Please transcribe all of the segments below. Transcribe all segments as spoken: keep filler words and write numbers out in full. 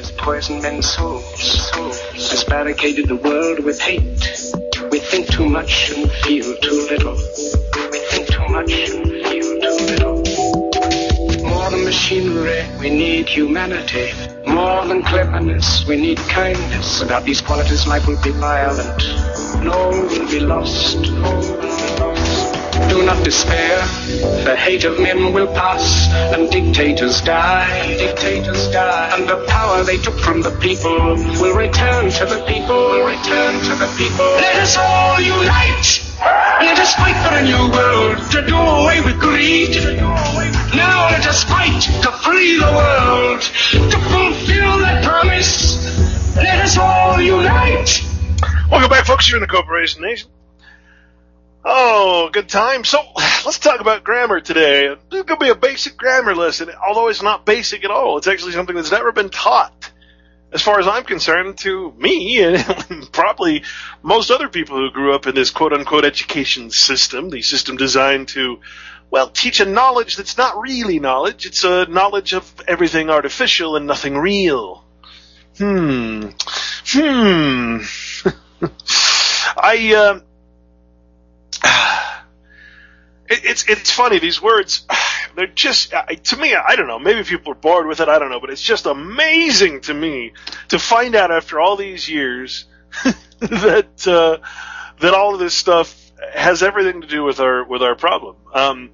has poisoned men's souls, has barricaded the world with hate. We think too much and feel too little. We think too much and feel too little. More than machinery, we need humanity. More than cleverness, we need kindness. Without these qualities, life will be violent. And all will be lost. All will be lost. Do not despair. The hate of men will pass, and dictators die. Dictators die. And the power they took from the people will return to the people. Will return to the people. Let us all unite. Let us fight for a new world, to do away with greed. Now let us fight to free the world, to fulfill that promise. Let us all unite. Welcome back, folks. You're in the Corporation Nation. Oh, good time. So, let's talk about grammar today. This is going to be a basic grammar lesson, although it's not basic at all. It's actually something that's never been taught, as far as I'm concerned, to me and probably most other people who grew up in this quote-unquote education system, the system designed to, well, teach a knowledge that's not really knowledge. It's a knowledge of everything artificial and nothing real. Hmm. Hmm. I, uh, it, it's, it's funny, these words, they're just, to me, I don't know, maybe people are bored with it, I don't know, but it's just amazing to me to find out after all these years that, uh, that all of this stuff has everything to do with our, with our problem. Um,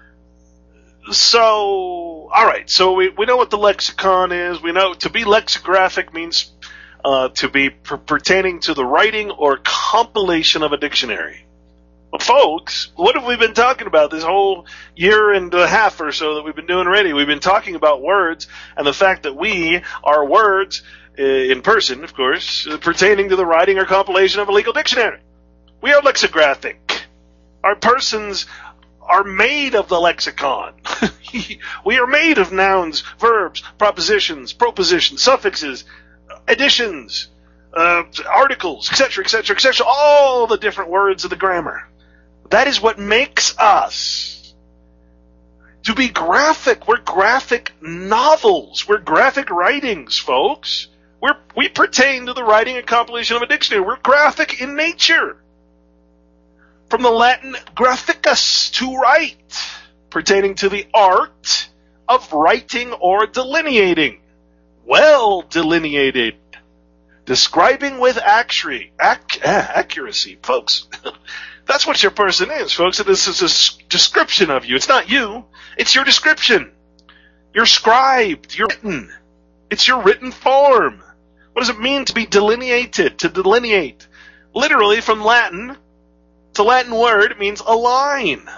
so, alright, so we, we know what the lexicon is, we know to be lexicographic means Uh, to be per- pertaining to the writing or compilation of a dictionary. Well, folks, what have we been talking about this whole year and a half or so that we've been doing already? We've been talking about words and the fact that we are words, uh, in person, of course, uh, pertaining to the writing or compilation of a legal dictionary. We are lexicographic. Our persons are made of the lexicon. We are made of nouns, verbs, propositions, propositions, suffixes, additions, uh, articles, et cetera, et cetera, et cetera, all the different words of the grammar. That is what makes us. To be graphic, we're graphic novels. We're graphic writings, folks. We're, we pertain to the writing and compilation of a dictionary. We're graphic in nature. From the Latin graphicus, to write, pertaining to the art of writing or delineating. Well delineated, describing with accuracy, ac- accuracy, folks. That's what your person is, folks. This is a description of you. It's not you. It's your description. You're scribed. You're written. It's your written form. What does it mean to be delineated? To delineate. Literally from Latin, it's a Latin word. It means a line.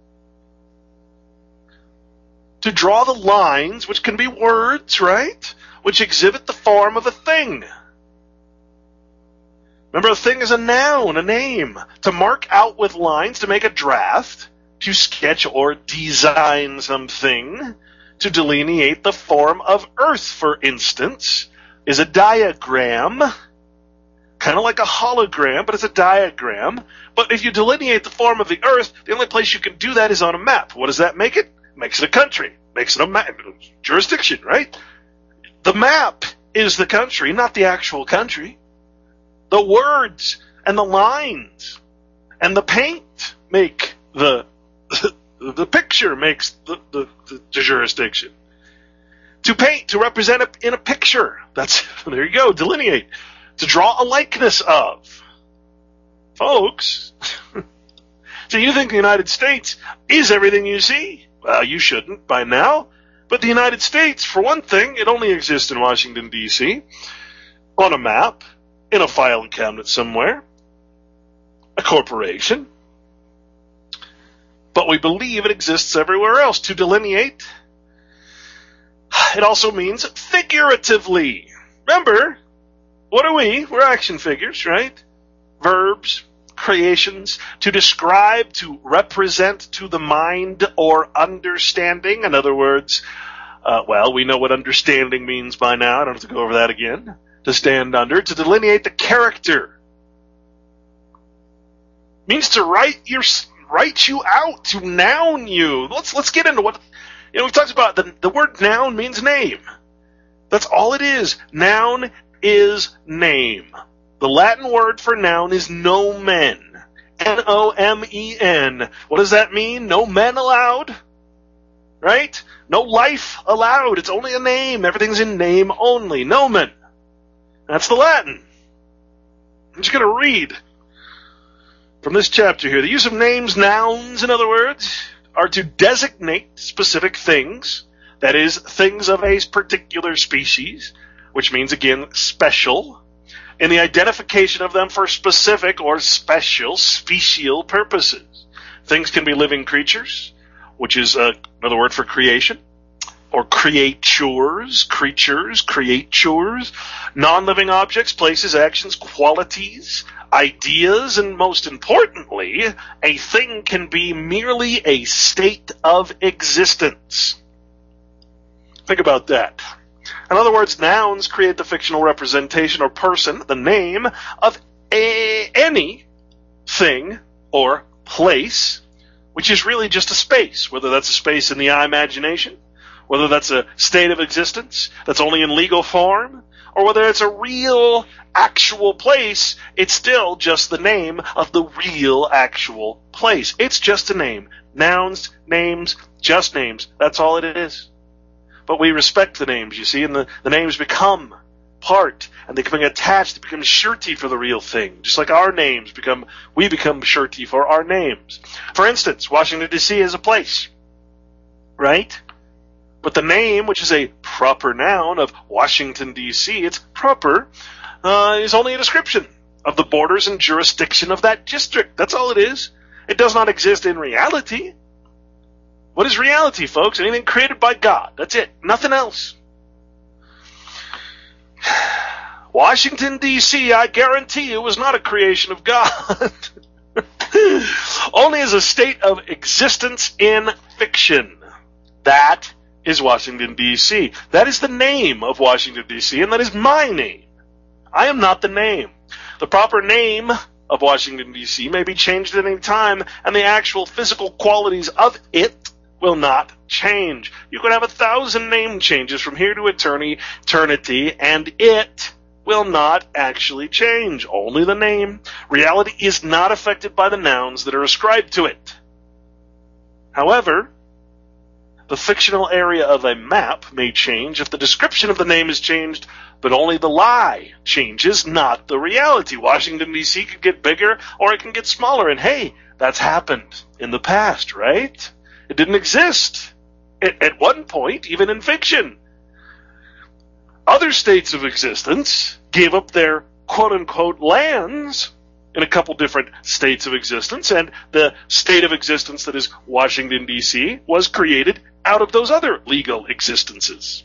To draw the lines, which can be words, right? Which exhibit the form of a thing. Remember, a thing is a noun, a name. To mark out with lines, to make a draft, to sketch or design something, to delineate the form of Earth, for instance, is a diagram. Kind of like a hologram, but it's a diagram. But if you delineate the form of the Earth, the only place you can do that is on a map. What does that make it? Makes it a country. Makes it a map. Jurisdiction, right? The map is the country, not the actual country. The words and the lines and the paint make the the picture makes the, the, the, the jurisdiction. To paint, to represent it in a picture. That's there you go, delineate. To draw a likeness of. Folks, so you think the United States is everything you see? Well, you shouldn't by now. But the United States, for one thing, it only exists in Washington, D C, on a map, in a filing cabinet somewhere, a corporation. But we believe it exists everywhere else. To delineate, it also means figuratively. Remember, what are we? We're action figures, right? Verbs, creations, to describe, to represent to the mind or understanding. In other words, uh, well, we know what understanding means by now. I don't have to go over that again. To stand under, to delineate the character. Means to write your, write you out, to noun you. Let's, let's get into what, you know, we've talked about the, the word noun means name. That's all it is. Noun is name. The Latin word for noun is nomen. N O M E N. What does that mean? No men allowed? Right? No life allowed. It's only a name. Everything's in name only. Nomen. That's the Latin. I'm just going to read from this chapter here. The use of names, nouns, in other words, are to designate specific things, that is, things of a particular species, which means, again, special, in the identification of them for specific or special, special purposes. Things can be living creatures, which is uh, another word for creation, or creatures, creatures, creatures, non-living objects, places, actions, qualities, ideas, and most importantly, a thing can be merely a state of existence. Think about that. In other words, nouns create the fictional representation or person, the name, of a, any thing or place, which is really just a space, whether that's a space in the eye imagination, whether that's a state of existence that's only in legal form, or whether it's a real, actual place, it's still just the name of the real, actual place. It's just a name. Nouns, names, just names. That's all it is. But we respect the names, you see, and the, the names become part, and they become attached, they become surety for the real thing. Just like our names become, we become surety for our names. For instance, Washington, D C is a place, right? But the name, which is a proper noun of Washington, D C, it's proper, uh, is only a description of the borders and jurisdiction of that district. That's all it is. It does not exist in reality. What is reality, folks? Anything created by God. That's it. Nothing else. Washington, D C, I guarantee you, was not a creation of God. Only as a state of existence in fiction. That is Washington, D C. That is the name of Washington, D C, and that is my name. I am not the name. The proper name of Washington, D C may be changed at any time, and the actual physical qualities of it will not change. You could have a thousand name changes from here to eternity, eternity, and it will not actually change. Only the name. Reality is not affected by the nouns that are ascribed to it. However, the fictional area of a map may change if the description of the name is changed, but only the lie changes, not the reality. Washington, D C could get bigger or it can get smaller, and hey, that's happened in the past, right? It didn't exist at, at one point, even in fiction. Other states of existence gave up their quote-unquote lands in a couple different states of existence, and the state of existence that is Washington, D C was created out of those other legal existences.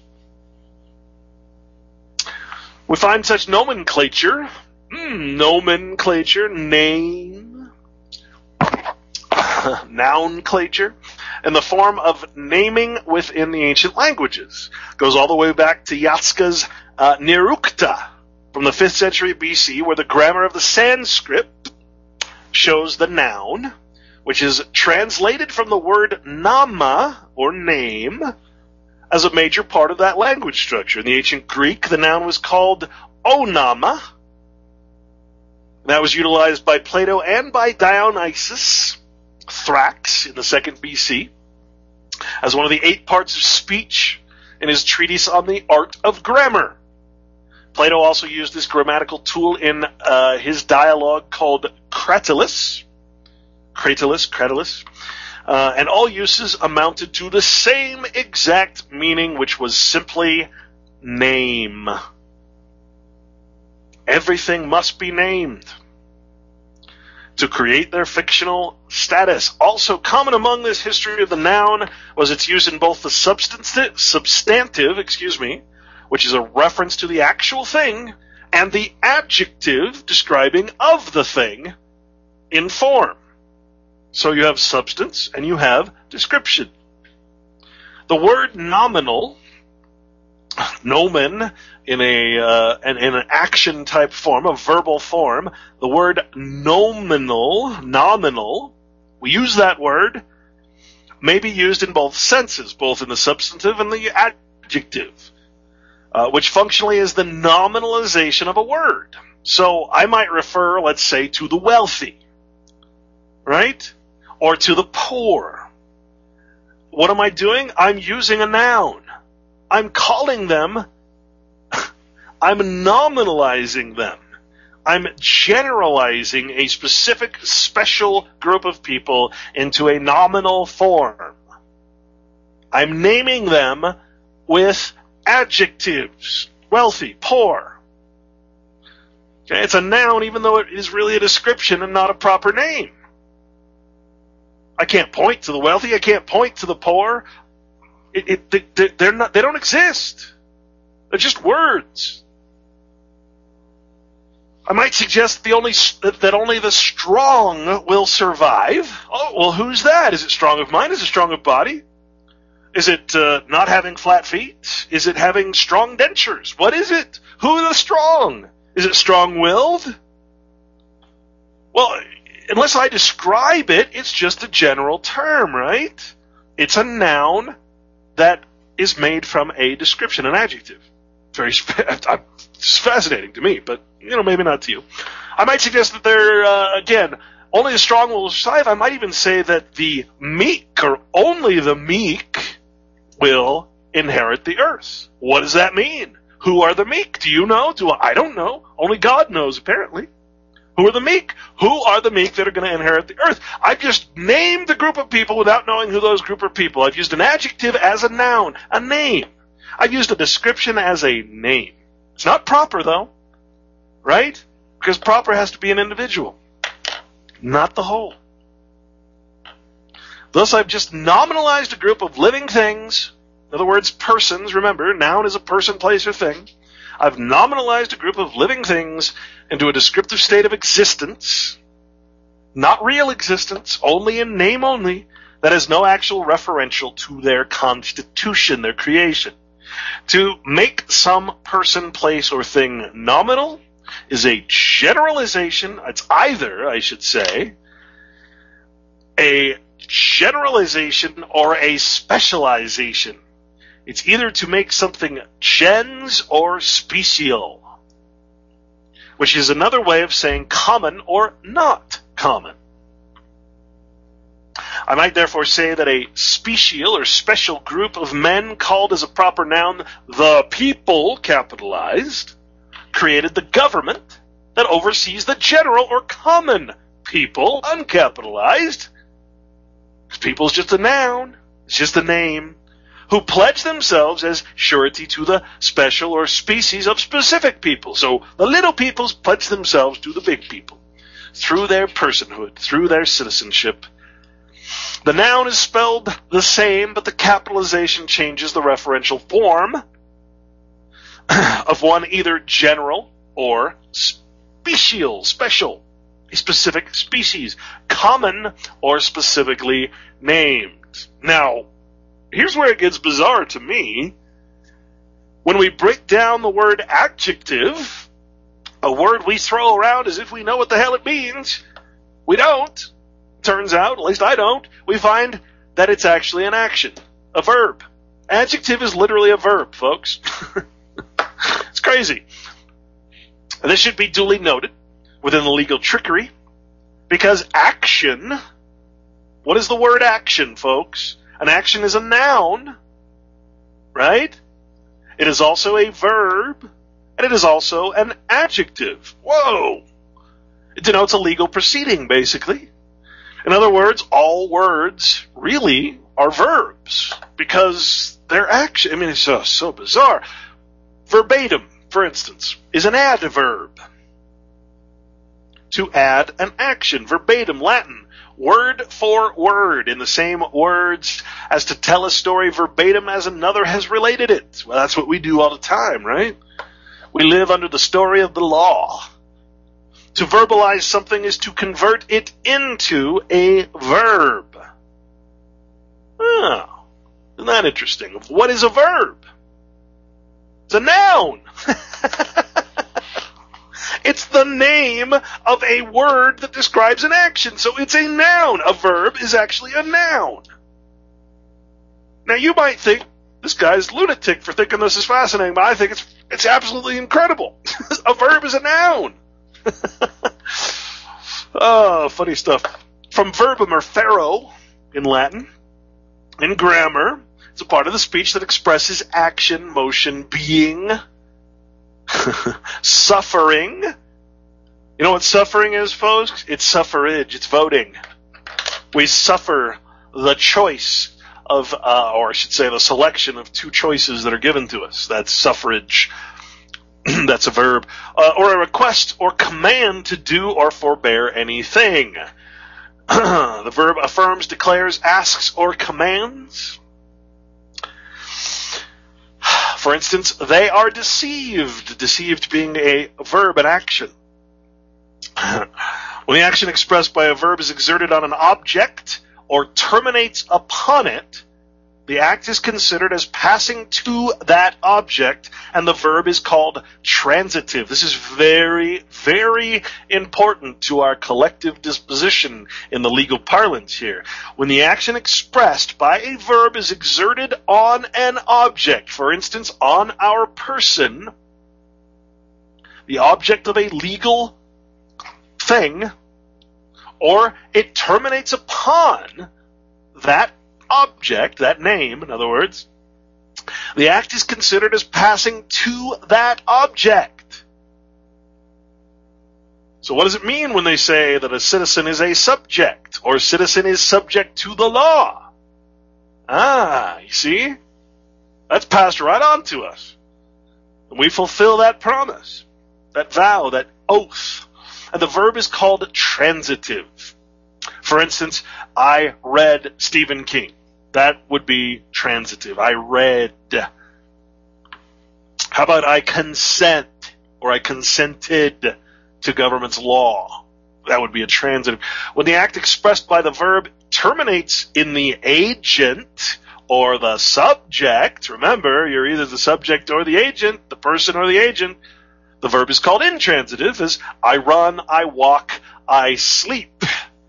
We find such nomenclature, mm, nomenclature, name, nounclature, in the form of naming within the ancient languages. Goes all the way back to Yaska's uh, Nirukta from the fifth century B C, where the grammar of the Sanskrit shows the noun, which is translated from the word nama, or name, as a major part of that language structure. In the ancient Greek, the noun was called onama. That was utilized by Plato and by Dionysius Thrax in the second B C as one of the eight parts of speech in his treatise on the art of grammar. Plato also used this grammatical tool in uh, his dialogue called Cratylus, Cratylus, Cratylus, uh, and all uses amounted to the same exact meaning, which was simply name. Everything must be named to create their fictional status. Also common among this history of the noun was its use in both the substantive, substantive, excuse me, which is a reference to the actual thing, and the adjective describing of the thing in form. So you have substance and you have description. The word nominal, nomen, in a uh, in, in an action type form, a verbal form, the word nominal, nominal, we use that word, may be used in both senses, both in the substantive and the adjective. uh, which functionally is the nominalization of a word. So I might refer, let's say, to the wealthy, right? Or to the poor. What am I doing? I'm using a noun. I'm calling them, I'm nominalizing them. I'm generalizing a specific, special group of people into a nominal form. I'm naming them with adjectives. Wealthy, poor. Okay, it's a noun even though it is really a description and not a proper name. I can't point to the wealthy. I can't point to the poor. It, it, they, they're not, they don't exist. They're just words. I might suggest the only, that only the strong will survive. Oh, well, who's that? Is it strong of mind? Is it strong of body? Is it uh, not having flat feet? Is it having strong dentures? What is it? Who are the strong? Is it strong-willed? Well, unless I describe it, it's just a general term, right? It's a noun that is made from a description, an adjective. Very, it's fascinating to me, but you know, maybe not to you. I might suggest that they're uh, again only the strong will survive. I might even say that the meek, or only the meek, will inherit the earth. What does that mean? Who are the meek? Do you know? Do I? I don't know. Only God knows, apparently. Who are the meek? Who are the meek that are going to inherit the earth? I've just named the group of people without knowing who those group of people. I've used an adjective as a noun, a name. I've used a description as a name. It's not proper, though, right? Because proper has to be an individual, not the whole. Thus, I've just nominalized a group of living things. In other words, persons. Remember, noun is a person, place, or thing. I've nominalized a group of living things into a descriptive state of existence, not real existence, only in name only, that has no actual referential to their constitution, their creation. To make some person, place, or thing nominal is a generalization. It's either, I should say, a generalization or a specialization. It's either to make something gens or special, which is another way of saying common or not common. I might therefore say that a special or special group of men called as a proper noun the people, capitalized, created the government that oversees the general or common people, uncapitalized. Because people is just a noun, it's just a name, who pledge themselves as surety to the special or species of specific people. So the little peoples pledge themselves to the big people through their personhood, through their citizenship. The noun is spelled the same, but the capitalization changes the referential form of one either general or special, special, a specific species, common or specifically named. Now, here's where it gets bizarre to me. When we break down the word adjective, a word we throw around as if we know what the hell it means, we don't. Turns out, at least I don't, we find that it's actually an action, a verb. Adjective is literally a verb, folks. It's crazy. And this should be duly noted within the legal trickery, because action, what is the word action, folks? An action is a noun, right? It is also a verb, and it is also an adjective. Whoa! It denotes a legal proceeding, basically. In other words, all words really are verbs because they're action. I mean, it's so, so bizarre. Verbatim, for instance, is an adverb. To add an action. Verbatim, Latin. Word for word, in the same words as to tell a story verbatim as another has related it. Well, that's what we do all the time, right? We live under the story of the law. To verbalize something is to convert it into a verb. Oh, isn't that interesting? What is a verb? It's a noun. It's the name of a word that describes an action. So it's a noun. A verb is actually a noun. Now you might think, this guy's lunatic for thinking this is fascinating, but I think it's it's absolutely incredible. A verb is a noun. Oh, funny stuff. From verbum or fero in Latin, in grammar, it's a part of the speech that expresses action, motion, being, suffering. You know what suffering is, folks? It's suffrage. It's voting. We suffer the choice of, uh, or I should say the selection of two choices that are given to us. That's suffrage. That's a verb. Uh, or a request or command to do or forbear anything. The verb affirms, declares, asks, or commands. For instance, they are deceived. Deceived being a verb, an action. When the action expressed by a verb is exerted on an object or terminates upon it, the act is considered as passing to that object, and the verb is called transitive. This is very, very important to our collective disposition in the legal parlance here. When the action expressed by a verb is exerted on an object, for instance, on our person, the object of a legal thing, or it terminates upon that object, that name, in other words, the act is considered as passing to that object. So what does it mean when they say that a citizen is a subject, or a citizen is subject to the law? Ah, you see? That's passed right on to us. And we fulfill that promise, that vow, that oath. And the verb is called transitive. For instance, I read Stephen King. That would be transitive. I read. How about I consent, or I consented to government's law? That would be a transitive. When the act expressed by the verb terminates in the agent or the subject, remember, you're either the subject or the agent, the person or the agent, the verb is called intransitive, as I run, I walk, I sleep.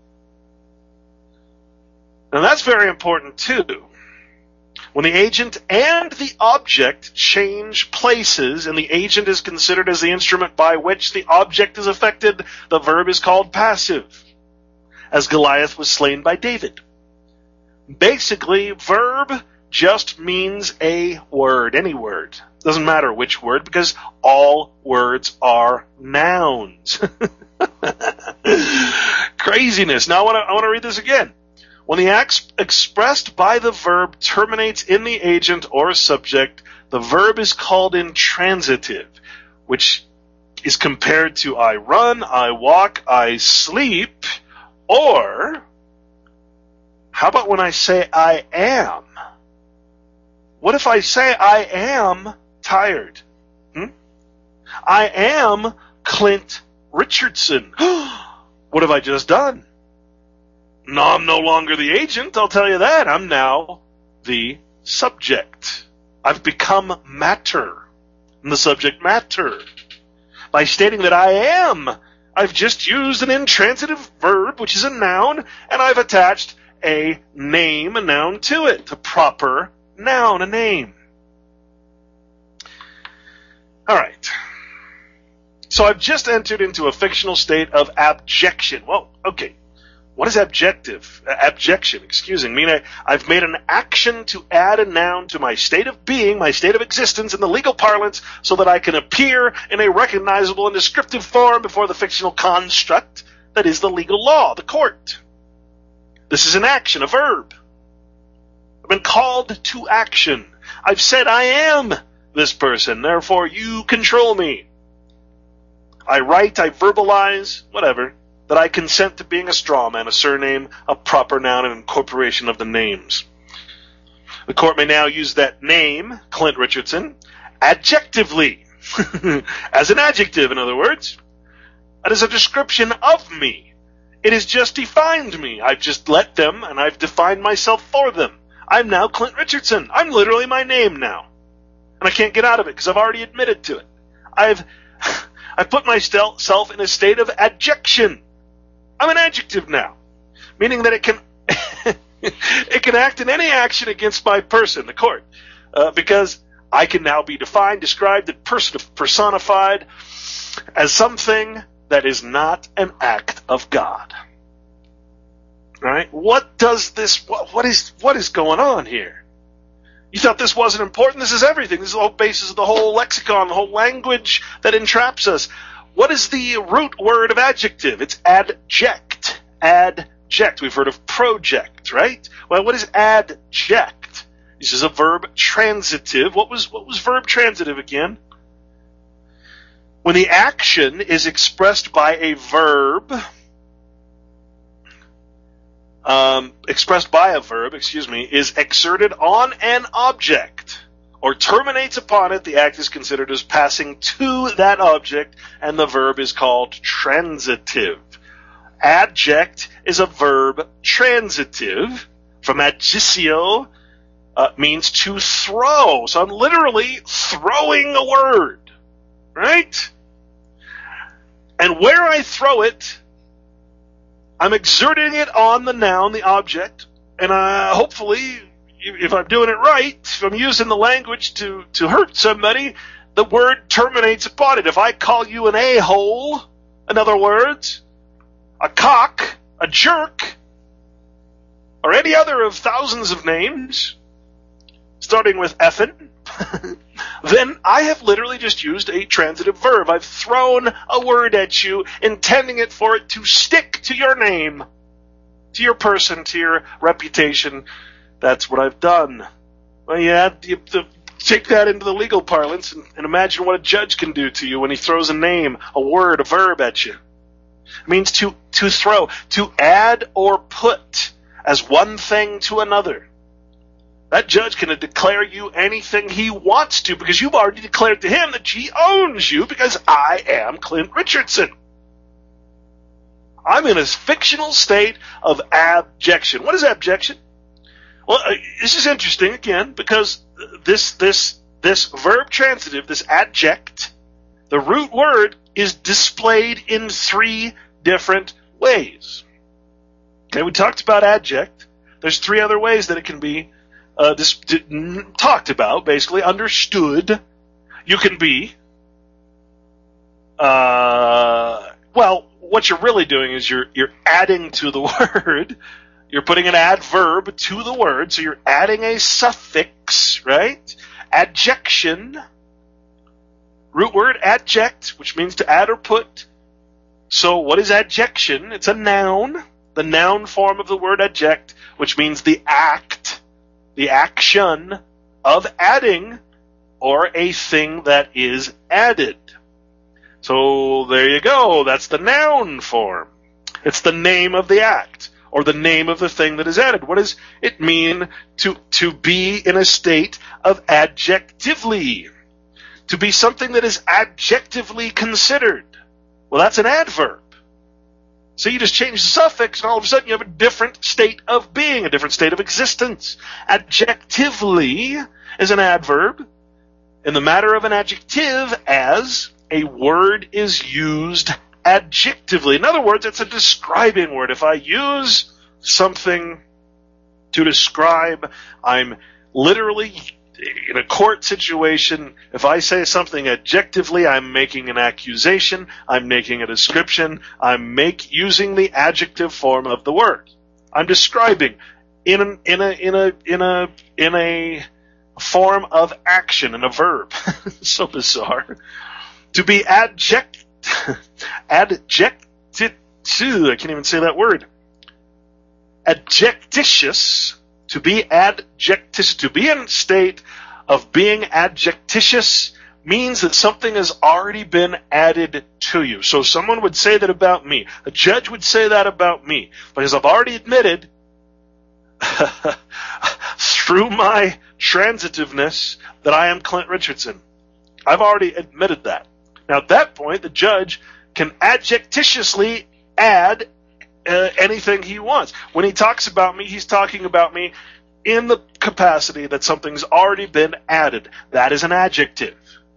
And that's very important too. When the agent and the object change places, and the agent is considered as the instrument by which the object is affected, the verb is called passive, as Goliath was slain by David. Basically, verb just means a word, any word. Doesn't matter which word, because all words are nouns. Craziness. Now I want to I want to read this again. When the act expressed by the verb terminates in the agent or subject, the verb is called intransitive, which is compared to I run, I walk, I sleep, or how about when I say I am? What if I say I am tired? Hmm? I am Clint Richardson. What have I just done? No, I'm no longer the agent, I'll tell you that. I'm now the subject. I've become matter. I'm the subject matter. By stating that I am, I've just used an intransitive verb, which is a noun, and I've attached a name, a noun to it, a proper noun, a name. All right. So I've just entered into a fictional state of abjection. Well, okay. What is abjective? Uh, abjection, excuse me. I mean, I, I've made an action to add a noun to my state of being, my state of existence in the legal parlance, so that I can appear in a recognizable and descriptive form before the fictional construct that is the legal law, the court. This is an action, a verb. I've been called to action. I've said I am this person, therefore you control me. I write, I verbalize, whatever, that I consent to being a straw man, a surname, a proper noun, and incorporation of the names. The court may now use that name, Clint Richardson, adjectively, as an adjective, in other words. That is a description of me. It has just defined me. I've just let them, and I've defined myself for them. I'm now Clint Richardson. I'm literally my name now. And I can't get out of it because I've already admitted to it. I've I've put myself in a state of adjection. I'm an adjective now, meaning that it can it can act in any action against my person, the court. uh, because I can now be defined, described, and person- personified as something that is not an act of God. Right? What does this, what, what is, what is going on here? You thought this wasn't important? This is everything. This is the whole basis of the whole lexicon, the whole language that entraps us. What is the root word of adjective? It's adject. Adject. We've heard of project, right? Well, what is adject? This is a verb transitive. What was, what was verb transitive again? When the action is expressed by a verb, um, expressed by a verb, excuse me, is exerted on an object or terminates upon it, the act is considered as passing to that object, and the verb is called transitive. Adject is a verb transitive from adjictio, uh, means to throw. So I'm literally throwing a word. Right? And where I throw it, I'm exerting it on the noun, the object, and uh, hopefully, if I'm doing it right, if I'm using the language to, to hurt somebody, the word terminates upon it. If I call you an a-hole, in other words, a cock, a jerk, or any other of thousands of names, starting with effin', then I have literally just used a transitive verb. I've thrown a word at you, intending it for it to stick to your name, to your person, to your reputation. That's what I've done. Well, yeah, you have to take that into the legal parlance and, and imagine what a judge can do to you when he throws a name, a word, a verb at you. It means to, to throw, to add or put as one thing to another. That judge can declare you anything he wants to because you've already declared to him that he owns you because I am Clint Richardson. I'm in a fictional state of abjection. What is abjection? Well, uh, this is interesting again because this this this verb transitive, this adject, the root word is displayed in three different ways. Okay, we talked about adject. There's three other ways that it can be Uh, this d- n- talked about, basically, understood. You can be, uh, well, what you're really doing is you're you're adding to the word. You're putting an adverb to the word, so you're adding a suffix, right? Adjection, root word adject, which means to add or put. So what is adjection? It's a noun, the noun form of the word adject, which means the act, the action of adding, or a thing that is added. So there you go. That's the noun form. It's the name of the act, or the name of the thing that is added. What does it mean to, to be in a state of adjectively? To be something that is adjectively considered. Well, that's an adverb. So you just change the suffix, and all of a sudden you have a different state of being, a different state of existence. Adjectively is an adverb in the matter of an adjective as a word is used adjectively. In other words, it's a describing word. If I use something to describe, I'm literally in a court situation. If I say something adjectively, I'm making an accusation, I'm making a description, I'm make using the adjective form of the word. I'm describing in a, in a in a in a in a form of action, in a verb. So bizarre. To be adject adjected to, I can't even say that word. Adjectitious. To be adjectitious, to be in a state of being adjectitious means that something has already been added to you. So someone would say that about me. A judge would say that about me. Because I've already admitted through my transitiveness that I am Clint Richardson. I've already admitted that. Now at that point, the judge can adjectitiously add Uh, anything he wants. When he talks about me, he's talking about me in the capacity that something's already been added. That is an adjective.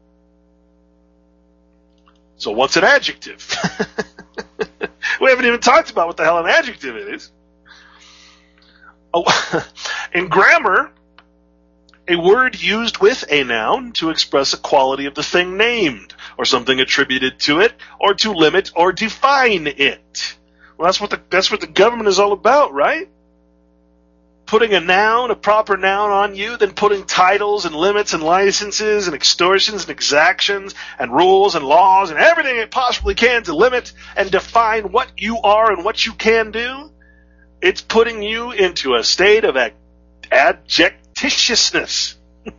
So what's an adjective? We haven't even talked about what the hell an adjective is. Oh, in grammar, a word used with a noun to express a quality of the thing named, or something attributed to it, or to limit or define it. Well, that's what the, that's what the government is all about, right? Putting a noun, a proper noun on you, then putting titles and limits and licenses and extortions and exactions and rules and laws and everything it possibly can to limit and define what you are and what you can do. It's putting you into a state of adjectitiousness.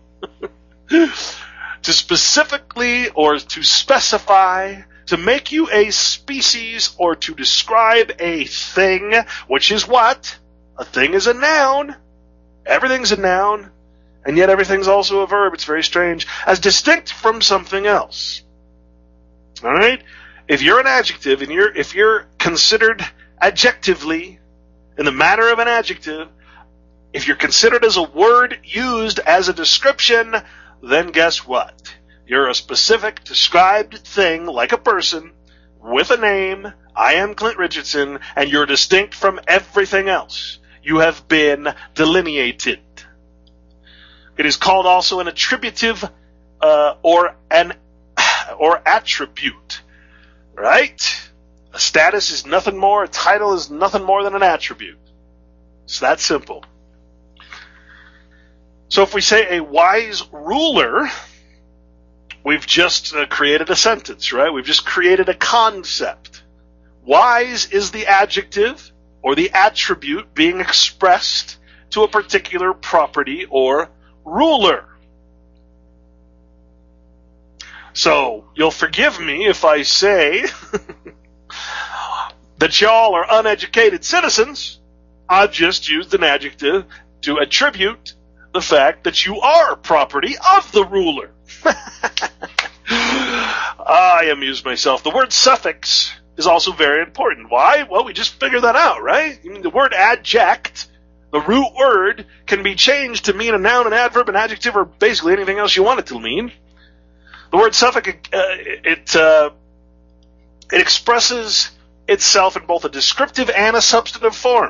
To specifically or to specify, to make you a species or to describe a thing, which is what? A thing is a noun. Everything's a noun, and yet everything's also a verb. It's very strange. As distinct from something else. All right? If you're an adjective, and you're if you're considered adjectively in the manner of an adjective, if you're considered as a word used as a description, then guess what? You're a specific, described thing, like a person, with a name. I am Clint Richardson, and you're distinct from everything else. You have been delineated. It is called also an attributive uh, or an or attribute, right? A status is nothing more. A title is nothing more than an attribute. It's that simple. So if we say a wise ruler, we've just uh, created a sentence, right? We've just created a concept. Wise is the adjective or the attribute being expressed to a particular property or ruler. So, you'll forgive me if I say that y'all are uneducated citizens. I've just used an adjective to attribute the fact that you are property of the ruler. I amuse myself. The word suffix is also very important. Why? Well, we just figured that out, right? I mean, the word adject, the root word, can be changed to mean a noun, an adverb, an adjective, or basically anything else you want it to mean. The word suffix, uh, it uh, it expresses itself in both a descriptive and a substantive form.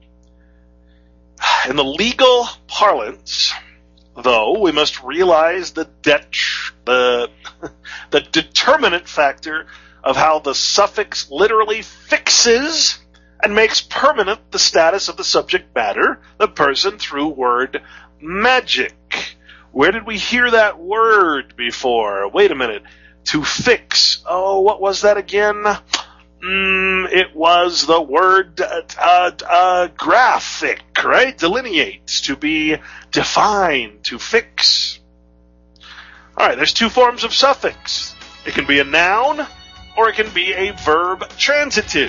In the legal parlance, though, we must realize the det- the the determinant factor of how the suffix literally fixes and makes permanent the status of the subject matter, the person, through word magic. Where did we hear that word before? Wait a minute. To fix. Oh, what was that again? Mm, it was the word uh, uh, uh, graphic, right? Delineate, to be defined, to fix. All right, there's two forms of suffix. It can be a noun, or it can be a verb transitive.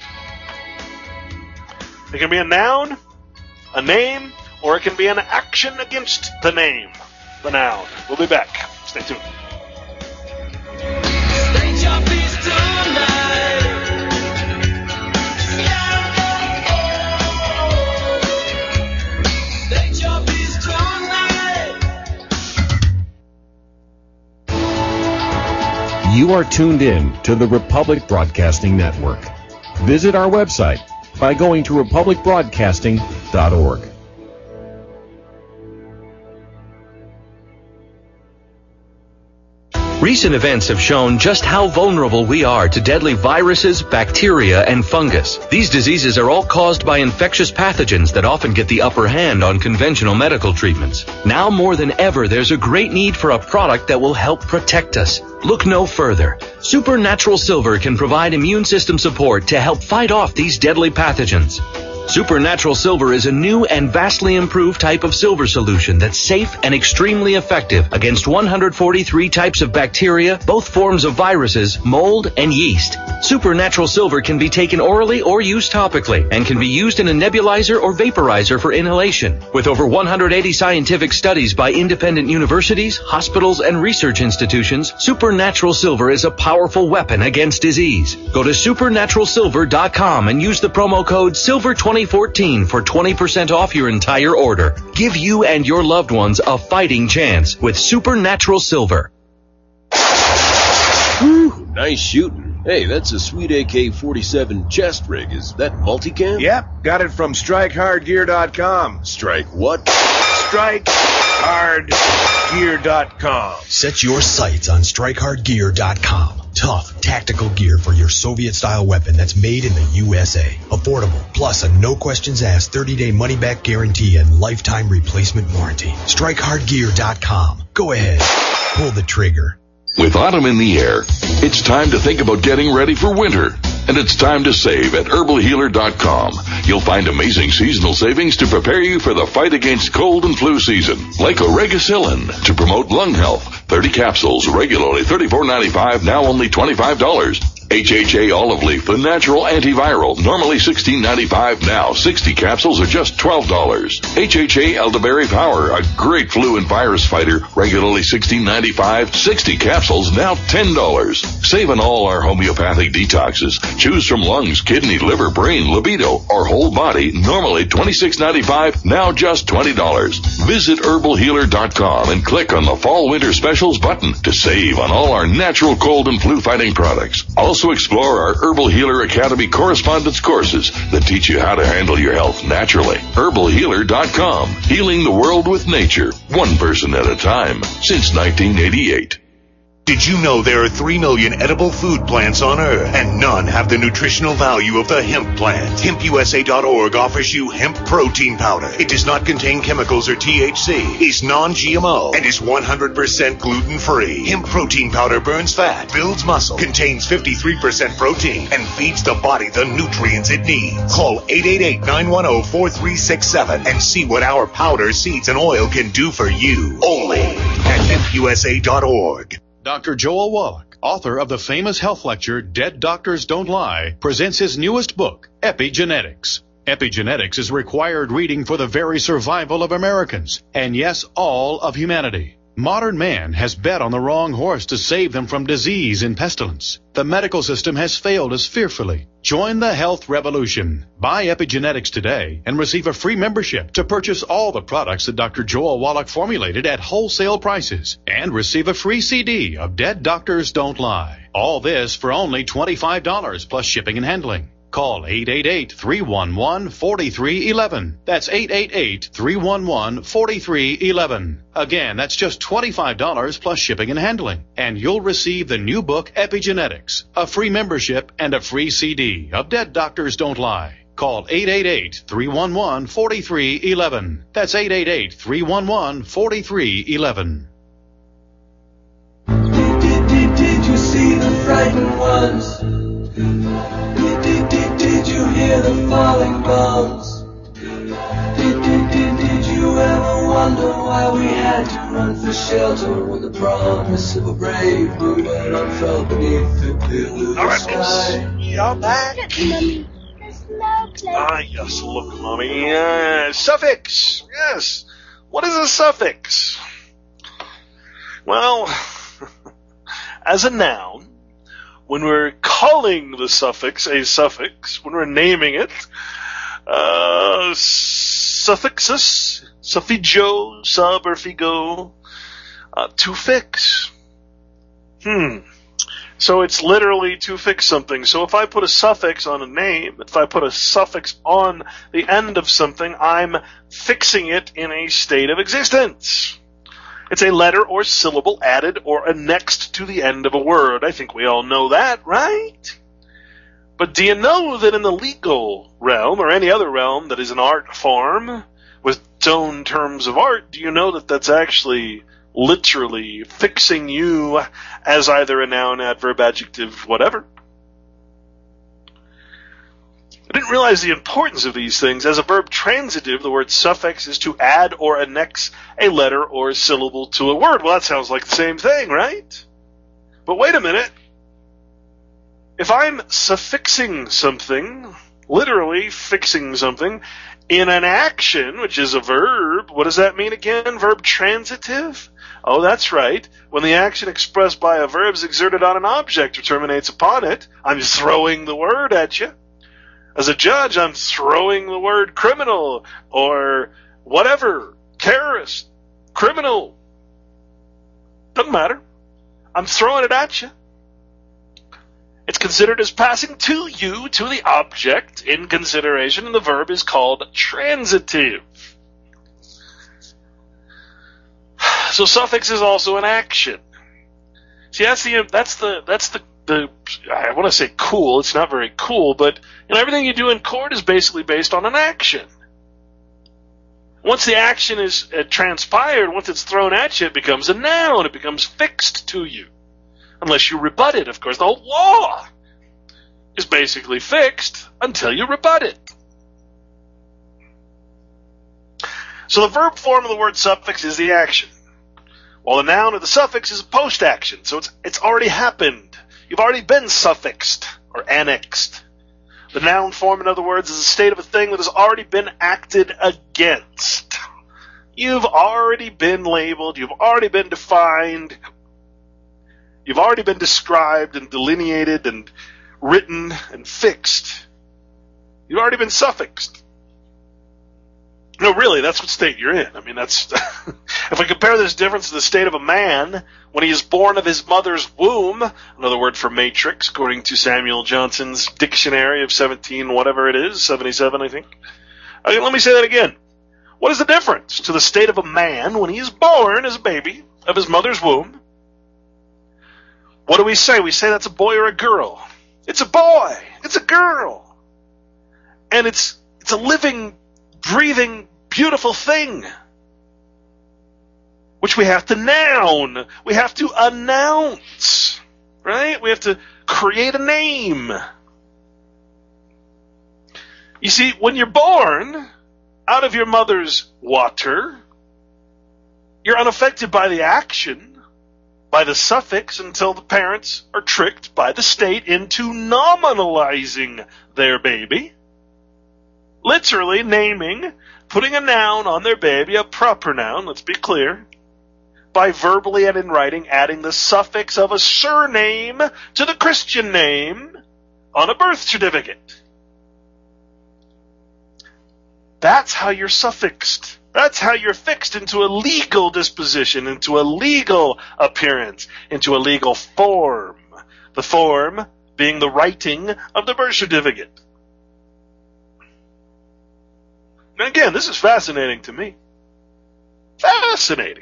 It can be a noun, a name, or it can be an action against the name, the noun. We'll be back. Stay tuned. State your peace tonight. State your peace tonight. You are tuned in to the Republic Broadcasting Network. Visit our website by going to republic broadcasting dot org. Recent events have shown just how vulnerable we are to deadly viruses, bacteria, and fungus. These diseases are all caused by infectious pathogens that often get the upper hand on conventional medical treatments. Now more than ever, there's a great need for a product that will help protect us. Look no further. Supernatural Silver can provide immune system support to help fight off these deadly pathogens. Supernatural Silver is a new and vastly improved type of silver solution that's safe and extremely effective against one hundred forty-three types of bacteria, both forms of viruses, mold, and yeast. Supernatural Silver can be taken orally or used topically and can be used in a nebulizer or vaporizer for inhalation. With over one hundred eighty scientific studies by independent universities, hospitals, and research institutions, Supernatural Silver is a powerful weapon against disease. Go to supernatural silver dot com and use the promo code silver twenty fourteen for twenty percent off your entire order. Give you and your loved ones a fighting chance with Supernatural Silver. Whew, nice shooting. Hey, that's a sweet A K forty-seven chest rig. Is that multicam? Yep, got it from strike hard gear dot com. Strike what? Strike hard gear dot com. Set your sights on strike hard gear dot com. Tough, tactical gear for your Soviet-style weapon that's made in the U S A. Affordable, plus a no-questions-asked thirty-day money-back guarantee and lifetime replacement warranty. strike hard gear dot com. Go ahead. Pull the trigger. With autumn in the air, it's time to think about getting ready for winter. And it's time to save at herbal healer dot com. You'll find amazing seasonal savings to prepare you for the fight against cold and flu season. Like Oregacillin to promote lung health. thirty capsules, regularly thirty-four ninety-five, now only twenty-five dollars. H H A Olive Leaf, the natural antiviral, normally sixteen ninety-five, now sixty capsules are just twelve dollars. H H A Elderberry Power, a great flu and virus fighter, regularly sixteen ninety-five, sixty capsules, now ten dollars. Save on all our homeopathic detoxes. Choose from lungs, kidney, liver, brain, libido, or whole body, normally twenty-six ninety-five, now just twenty dollars. Visit herbal healer dot com and click on the Fall Winter Specials button to save on all our natural cold and flu fighting products. Also explore our Herbal Healer Academy correspondence courses that teach you how to handle your health naturally. herbal healer dot com. Healing the world with nature, one person at a time, since nineteen eighty-eight. Did you know there are three million edible food plants on Earth, and none have the nutritional value of the hemp plant? hemp U S A dot org offers you hemp protein powder. It does not contain chemicals or T H C, is non-G M O, and is one hundred percent gluten-free. Hemp protein powder burns fat, builds muscle, contains fifty-three percent protein, and feeds the body the nutrients it needs. Call eight eight eight, nine one zero, four three six seven and see what our powder, seeds, and oil can do for you. Only at hemp U S A dot org. Doctor Joel Wallach, author of the famous health lecture Dead Doctors Don't Lie, presents his newest book, Epigenetics. Epigenetics is required reading for the very survival of Americans, and yes, all of humanity. Modern man has bet on the wrong horse to save them from disease and pestilence. The medical system has failed us fearfully. Join the health revolution. Buy Epigenetics today and receive a free membership to purchase all the products that Doctor Joel Wallach formulated at wholesale prices, and receive a free C D of Dead Doctors Don't Lie. All this for only twenty-five dollars plus shipping and handling. Call eight eight eight, three one one, four three one one. That's eight eight eight, three one one, four three one one. Again, that's just twenty-five dollars plus shipping and handling. And you'll receive the new book Epigenetics, a free membership, and a free C D of Dead Doctors Don't Lie. Call eight eight eight, three one one, four three one one. That's eight eight eight, three one one, four three one one. Did, did, did, did you see the frightened ones? Did, did, did, did you hear the falling bombs? Did, did, did, did you ever wonder why we had to run for shelter when the promise of a brave new man unfurled beneath the clear blue sky? You're back. Ah, yes, look, Mommy. Uh, suffix. Yes. What is a suffix? Well, as a noun, when we're calling the suffix a suffix, when we're naming it, uh, suffixus, suffigio, sub or figo, uh, to fix. Hmm. So it's literally to fix something. So if I put a suffix on a name, if I put a suffix on the end of something, I'm fixing it in a state of existence. It's a letter or syllable added or annexed to the end of a word. I think we all know that, right? But do you know that in the legal realm, or any other realm that is an art form with its own terms of art, do you know that that's actually literally fixing you as either a noun, adverb, adjective, whatever? I didn't realize the importance of these things. As a verb transitive, the word suffix is to add or annex a letter or a syllable to a word. Well, that sounds like the same thing, right? But wait a minute. If I'm suffixing something, literally fixing something, in an action, which is a verb, what does that mean again? Verb transitive? Oh, that's right. When the action expressed by a verb is exerted on an object or terminates upon it, I'm throwing the word at you. As a judge, I'm throwing the word criminal or whatever, terrorist, criminal. Doesn't matter. I'm throwing it at you. It's considered as passing to you, to the object in consideration, and the verb is called transitive. So suffix is also an action. See, that's the that's the that's the the I want to say cool. It's not very cool, but you know, everything you do in court is basically based on an action. Once the action is uh, transpired, once it's thrown at you, it becomes a noun. It becomes fixed to you, unless you rebut it. Of course, the whole law is basically fixed until you rebut it. So the verb form of the word suffix is the action, while the noun or the suffix is a post-action. So it's it's already happened. You've already been suffixed or annexed. The noun form, in other words, is a state of a thing that has already been acted against. You've already been labeled. You've already been defined. You've already been described and delineated and written and fixed. You've already been suffixed. No, really, that's what state you're in. I mean, that's if I compare this difference to the state of a man when he is born of his mother's womb, another word for matrix, according to Samuel Johnson's dictionary of seventeen, whatever it is, seventy-seven, I think. Okay, let me say that again. What is the difference to the state of a man when he is born as a baby of his mother's womb? What do we say? We say that's a boy or a girl. It's a boy. It's a girl. And it's it's a living, breathing, beautiful thing, which we have to noun. We have to announce, right? We have to create a name. You see, when you're born out of your mother's water, you're unaffected by the action, by the suffix, until the parents are tricked by the state into nominalizing their baby. Literally naming, putting a noun on their baby, a proper noun, let's be clear, by verbally and in writing adding the suffix of a surname to the Christian name on a birth certificate. That's how you're suffixed. That's how you're fixed into a legal disposition, into a legal appearance, into a legal form. The form being the writing of the birth certificate. And again, this is fascinating to me. Fascinating.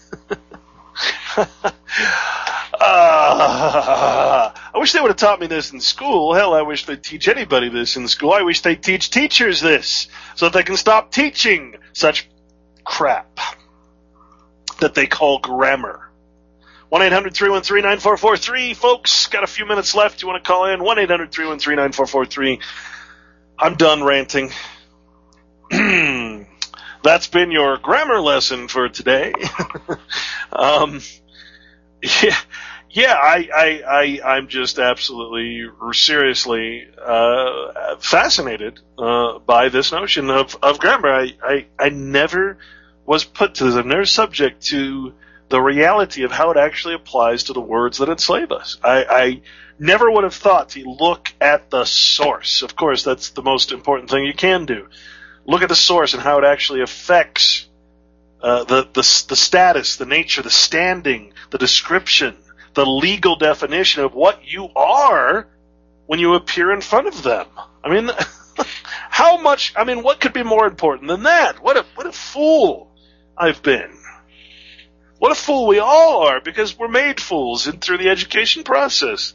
uh, I wish they would have taught me this in school. Hell, I wish they'd teach anybody this in school. I wish they'd teach teachers this so that they can stop teaching such crap that they call grammar. one eight hundred three one three nine four four three. Folks, got a few minutes left. You want to call in? one eight hundred three one three nine four four three. I'm done ranting. That's been your grammar lesson for today. um, yeah, yeah, I, I, I, I'm just absolutely, seriously uh, fascinated uh, by this notion of, of grammar. I, I, I never was put to this. I'm never subject to the reality of how it actually applies to the words that enslave us. I, I never would have thought to look at the source. Of course, that's the most important thing you can do. Look at the source and how it actually affects uh, the, the the status, the nature, the standing, the description, the legal definition of what you are when you appear in front of them. I mean, how much? I mean, what could be more important than that? What a what a fool I've been. What a fool we all are, because we're made fools in, through the education process.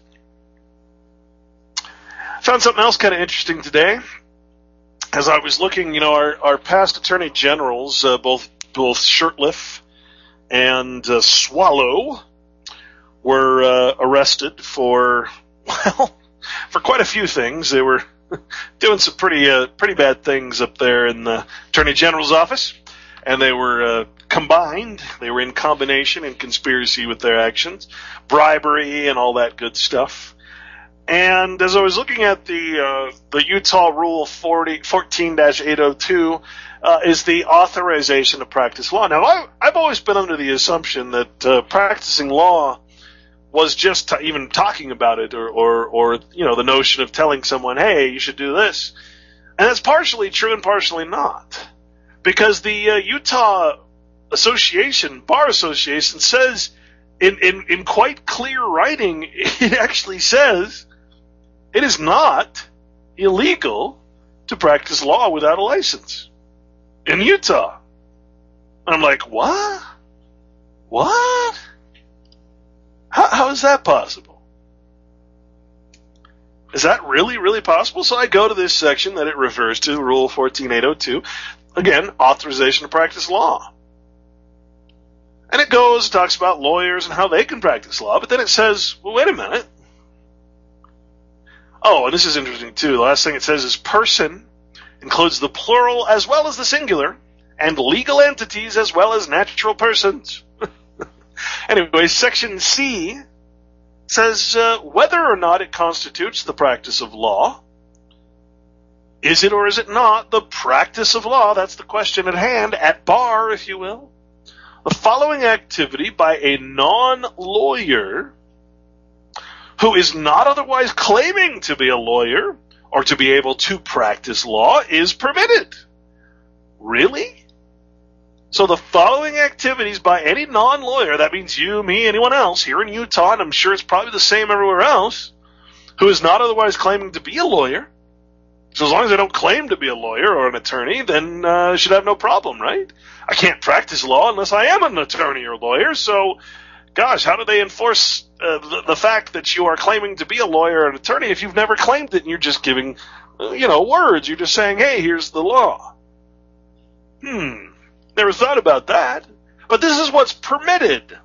Found something else kind of interesting today. As I was looking, you know, our, our past attorney generals, uh, both both Shurtleff and uh, Swallow, were uh, arrested for, well, for quite a few things. They were doing some pretty uh, pretty bad things up there in the attorney general's office, and they were uh, combined. They were in combination and conspiracy with their actions, bribery and all that good stuff. And as I was looking at the uh, the Utah Rule fourteen dash eight oh two, uh, is the authorization to practice law. Now, I, I've always been under the assumption that uh, practicing law was just t- even talking about it, or, or, or you know, the notion of telling someone, hey, you should do this. And that's partially true and partially not. Because the uh, Utah Association, Bar Association, says in, in, in quite clear writing, it actually says it is not illegal to practice law without a license in Utah. And I'm like, what? What? How, how is that possible? Is that really, really possible? So I go to this section that it refers to, Rule fourteen eight oh two. Again, authorization to practice law. And it goes, talks about lawyers and how they can practice law, but then it says, well, wait a minute. Oh, and this is interesting too. The last thing it says is person includes the plural as well as the singular, and legal entities as well as natural persons. Anyway, Section C says uh, whether or not it constitutes the practice of law. Is it or is it not the practice of law? That's the question at hand, at bar, if you will. The following activity by a non-lawyer who is not otherwise claiming to be a lawyer or to be able to practice law is permitted. Really? So the following activities by any non-lawyer, that means you, me, anyone else here in Utah, and I'm sure it's probably the same everywhere else, who is not otherwise claiming to be a lawyer. So as long as they don't claim to be a lawyer or an attorney, then uh, should have no problem, right? I can't practice law unless I am an attorney or lawyer, so gosh, how do they enforce uh, the, the fact that you are claiming to be a lawyer or an attorney if you've never claimed it and you're just giving, uh, you know, words? You're just saying, hey, here's the law. Hmm, never thought about that. But this is what's permitted.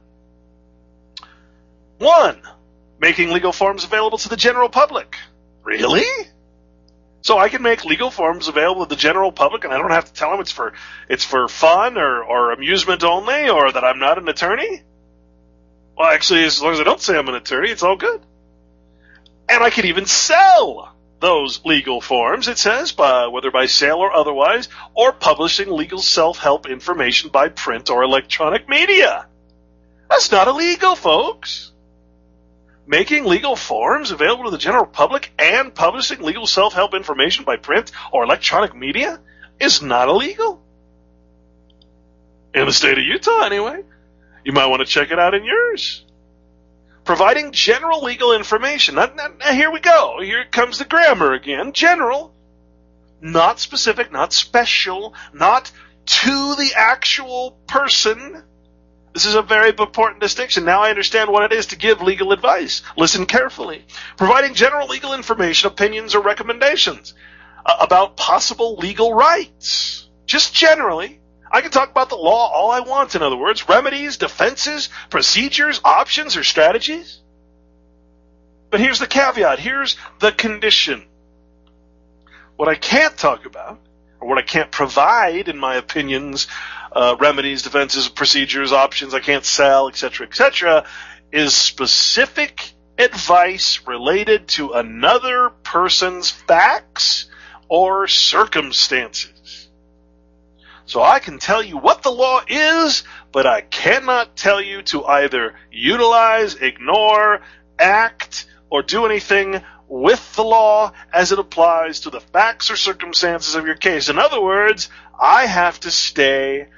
One, making legal forms available to the general public. Really? So I can make legal forms available to the general public, and I don't have to tell them it's for it's for fun or, or amusement only, or that I'm not an attorney? Well, actually, as long as I don't say I'm an attorney, it's all good. And I can even sell those legal forms, it says, by, whether by sale or otherwise, or publishing legal self-help information by print or electronic media. That's not illegal, folks. Making legal forms available to the general public and publishing legal self-help information by print or electronic media is not illegal. In the state of Utah, anyway. You might want to check it out in yours. Providing general legal information. Now, now, now here we go. Here comes the grammar again. General. Not specific, not special, not to the actual person. This is a very important distinction. Now I understand what it is to give legal advice. Listen carefully. Providing general legal information, opinions, or recommendations uh, about possible legal rights. Just generally. I can talk about the law all I want, in other words. Remedies, defenses, procedures, options, or strategies. But here's the caveat. Here's the condition. What I can't talk about, or what I can't provide in my opinions, uh, remedies, defenses, procedures, options, I can't sell, et cetera, et cetera, is specific advice related to another person's facts or circumstances. So I can tell you what the law is, but I cannot tell you to either utilize, ignore, act, or do anything with the law as it applies to the facts or circumstances of your case. In other words, I have to stay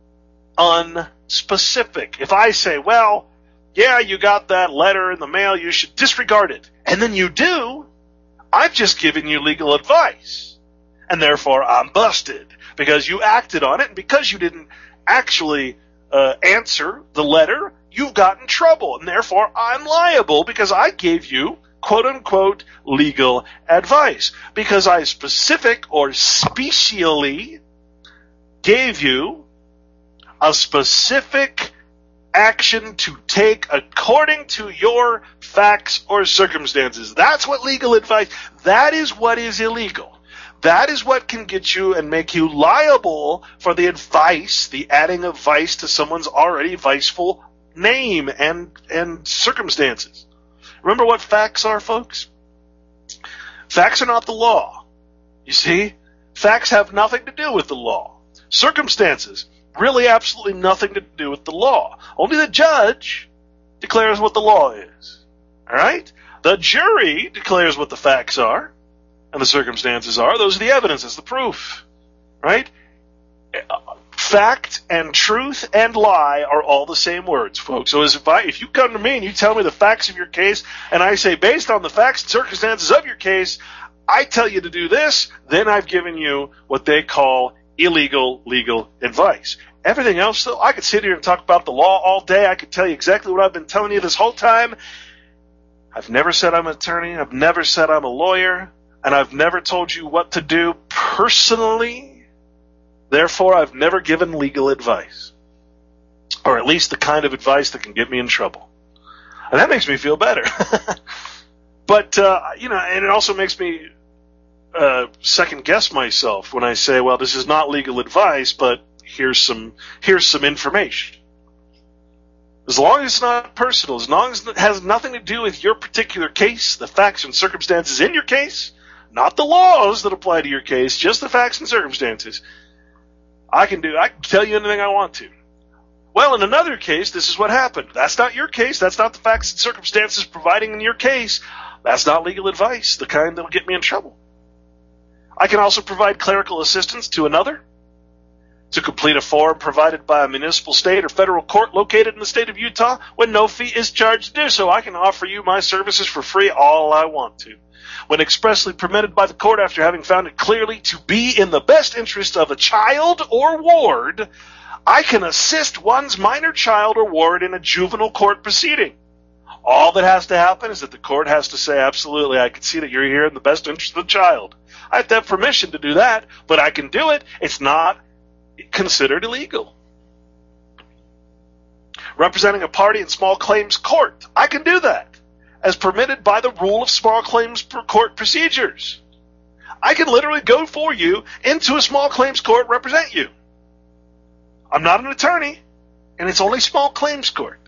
unspecific. If I say, well, yeah, you got that letter in the mail, you should disregard it, and then you do, I've just given you legal advice, and therefore I'm busted. Because you acted on it, and because you didn't actually uh, answer the letter, you've got in trouble, and therefore I'm liable because I gave you, quote-unquote, legal advice. Because I specific or specially gave you a specific action to take according to your facts or circumstances. That's what legal advice, that is what is illegal. That is what can get you and make you liable for the advice, the adding of vice to someone's already viceful name and, and circumstances. Remember what facts are, folks? Facts are not the law. You see? Facts have nothing to do with the law. Circumstances, really absolutely nothing to do with the law. Only the judge declares what the law is. Alright? The jury declares what the facts are. And the circumstances are, those are the evidence, that's the proof, right? Fact and truth and lie are all the same words, folks. So as if, I, if you come to me and you tell me the facts of your case, and I say, based on the facts and circumstances of your case, I tell you to do this, then I've given you what they call illegal legal advice. Everything else, though, I could sit here and talk about the law all day. I could tell you exactly what I've been telling you this whole time. I've never said I'm an attorney. I've never said I'm a lawyer. And I've never told you what to do personally. Therefore, I've never given legal advice. Or at least the kind of advice that can get me in trouble. And that makes me feel better. But, uh, you know, and it also makes me uh, second guess myself when I say, well, this is not legal advice, but here's some here's some information. As long as it's not personal, as long as it has nothing to do with your particular case, the facts and circumstances in your case, not the laws that apply to your case, just the facts and circumstances, I can do, I can tell you anything I want to. Well, in another case, this is what happened. That's not your case. That's not the facts and circumstances providing in your case. That's not legal advice, the kind that will get me in trouble. I can also provide clerical assistance to another to complete a form provided by a municipal, state, or federal court located in the state of Utah when no fee is charged to do so. I can offer you my services for free all I want to. When expressly permitted by the court after having found it clearly to be in the best interest of a child or ward, I can assist one's minor child or ward in a juvenile court proceeding. All that has to happen is that the court has to say, absolutely, I can see that you're here in the best interest of the child. I have to have permission to do that, but I can do it. It's not considered illegal. Representing a party in small claims court, I can do that, as permitted by the rule of small claims court procedures. I can literally go for you into a small claims court, represent you. I'm not an attorney, and it's only small claims court.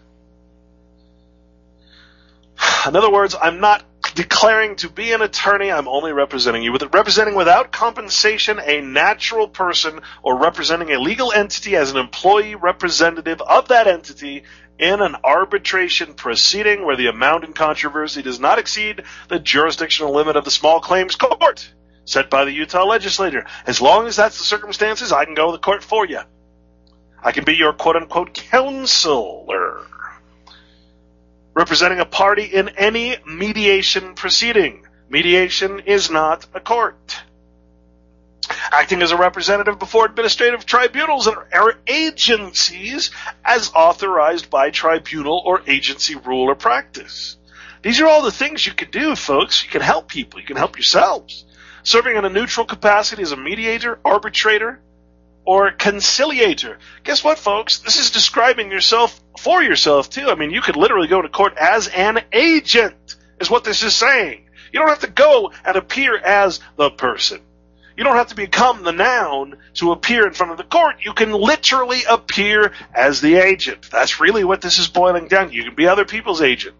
In other words, I'm not declaring to be an attorney, I'm only representing you. With it, representing without compensation a natural person or representing a legal entity as an employee representative of that entity in an arbitration proceeding where the amount in controversy does not exceed the jurisdictional limit of the small claims court set by the Utah legislature. As long as that's the circumstances, I can go to the court for you. I can be your quote-unquote counselor. Representing a party in any mediation proceeding. Mediation is not a court. Acting as a representative before administrative tribunals and or agencies as authorized by tribunal or agency rule or practice. These are all the things you can do, folks. You can help people. You can help yourselves. Serving in a neutral capacity as a mediator, arbitrator, or conciliator. Guess what, folks? This is describing yourself for yourself, too. I mean, you could literally go to court as an agent, is what this is saying. You don't have to go and appear as the person. You don't have to become the noun to appear in front of the court. You can literally appear as the agent. That's really what this is boiling down to. You can be other people's agent.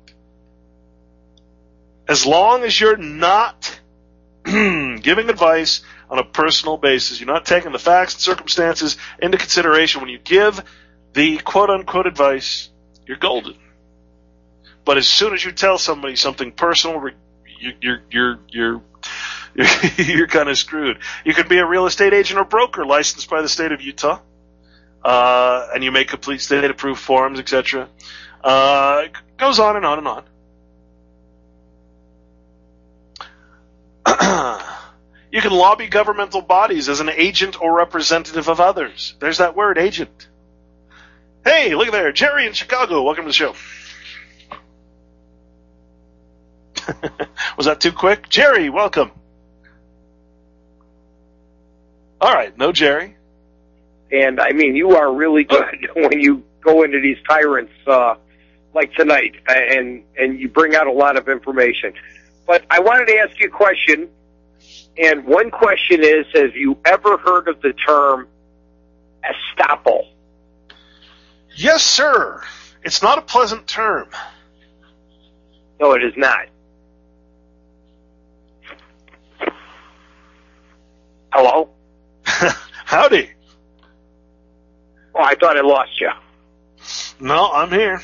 As long as you're not giving advice on a personal basis. You're not taking the facts and circumstances into consideration. When you give the quote-unquote advice, you're golden. But as soon as you tell somebody something personal, you, you're you're you're you're, you're kind of screwed. You could be a real estate agent or broker licensed by the state of Utah, uh, and you make complete state-approved forms, et cetera. Uh, it goes on and on and on. You can lobby governmental bodies as an agent or representative of others. There's that word, agent. Hey, look there. Jerry in Chicago. Welcome to the show. Was that too quick? Jerry, welcome. All right, no Jerry. And, I mean, you are really good when you go into these tyrants uh, like tonight, and, and you bring out a lot of information. But I wanted to ask you a question. And one question is, have you ever heard of the term estoppel? Yes, sir. It's not a pleasant term. No, it is not. Hello? Howdy. Oh, I thought I lost you. No, I'm here.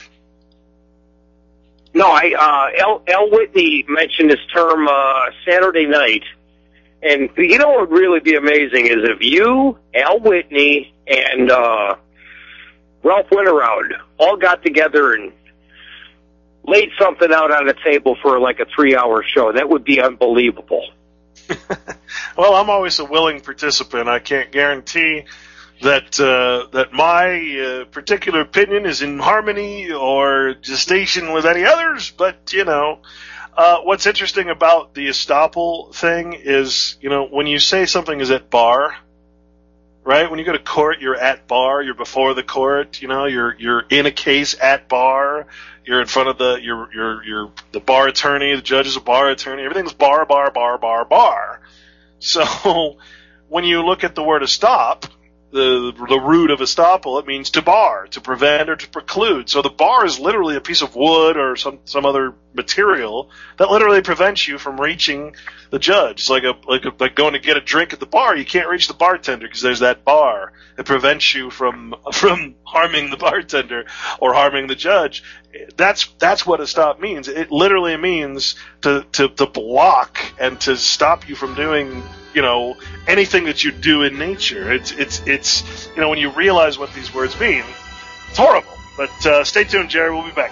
No, I uh, L. L. Whitney mentioned this term uh, Saturday night. And you know what would really be amazing is if you, Al Whitney, and uh, Ralph Winterround all got together and laid something out on the table for like a three-hour show. That would be unbelievable. Well, I'm always a willing participant. I can't guarantee that uh, that my uh, particular opinion is in harmony or gestation with any others, but, you know, uh, what's interesting about the estoppel thing is, you know, when you say something is at bar, right? When you go to court, you're at bar, you're before the court, you know, you're you're in a case at bar, you're in front of the you're you're you're the bar attorney, the judge is a bar attorney, everything's bar, bar, bar, bar, bar. So when you look at the word estop, the the root of estoppel, it means to bar, to prevent or to preclude. So the bar is literally a piece of wood or some some other material that literally prevents you from reaching the judge. It's like a like a, like going to get a drink at the bar. You can't reach the bartender because there's that bar. It prevents you from from harming the bartender or harming the judge. That's that's what estop means. It literally means to to to block and to stop you from doing, you know, anything that you do in nature. It's it's it's you know, when you realize what these words mean, it's horrible. But uh, stay tuned, Jerry. We'll be back.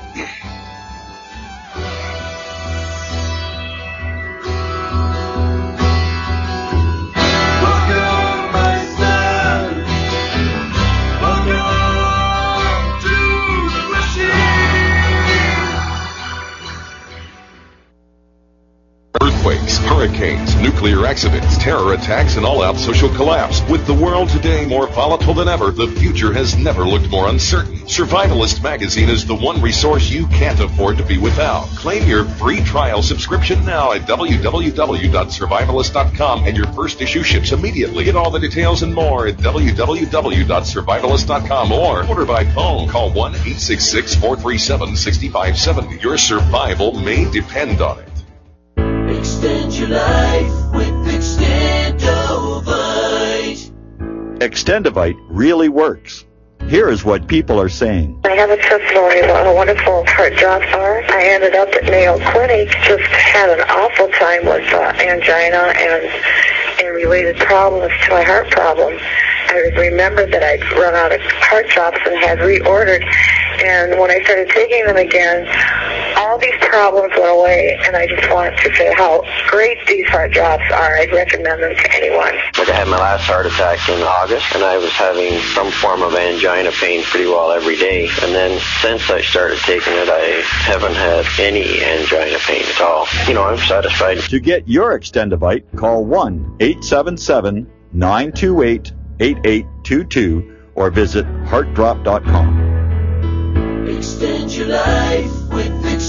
Earthquakes, hurricanes, nuclear accidents, terror attacks, and all-out social collapse. With the world today more volatile than ever, the future has never looked more uncertain. Survivalist Magazine is the one resource you can't afford to be without. Claim your free trial subscription now at w w w dot survivalist dot com, and your first issue ships immediately. Get all the details and more at w w w dot survivalist dot com or order by phone. Call one eight six six, four three seven, six five seven zero. Your survival may depend on it. Extend your life with Extendovite. Extendovite really works. Here is what people are saying. I have a testimony about how wonderful heart drops are. I ended up at Mayo Clinic, just had an awful time with uh, angina and, and related problems to my heart problem. I remembered that I'd run out of heart drops and had reordered, and when I started taking them again, all these problems went away, and I just wanted to say how great these heart drops are. I'd recommend them to anyone. I had my last heart attack in August, and I was having some form of angina pain pretty well every day. And then since I started taking it, I haven't had any angina pain at all. You know, I'm satisfied. To get your Extendovite, call one eight seven seven, nine two eight, eight eight two two or visit heart drop dot com. Extend your life with